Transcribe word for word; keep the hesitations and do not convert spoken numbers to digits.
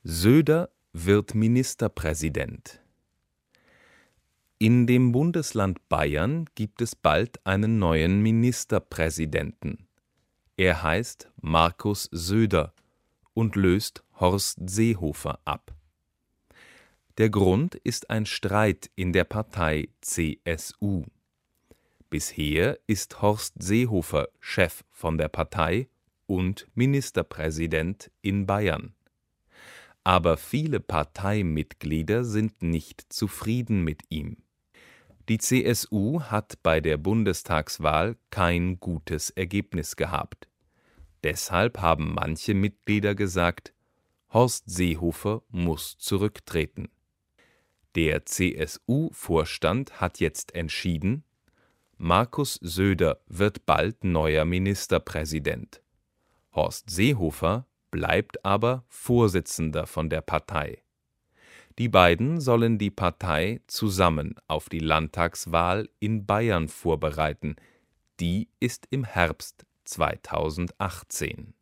Söder wird Ministerpräsident. In dem Bundesland Bayern gibt es bald einen neuen Ministerpräsidenten. Er heißt Markus Söder und löst Horst Seehofer ab. Der Grund ist ein Streit in der Partei C S U. Bisher ist Horst Seehofer Chef von der Partei und Ministerpräsident in Bayern. Aber viele Parteimitglieder sind nicht zufrieden mit ihm. Die C S U hat bei der Bundestagswahl kein gutes Ergebnis gehabt. Deshalb haben manche Mitglieder gesagt, Horst Seehofer muss zurücktreten. Der C S U-Vorstand hat jetzt entschieden, Markus Söder wird bald neuer Ministerpräsident. Horst Seehofer bleibt aber Vorsitzender von der Partei. Die beiden sollen die Partei zusammen auf die Landtagswahl in Bayern vorbereiten. Die ist im Herbst zweitausendachtzehn.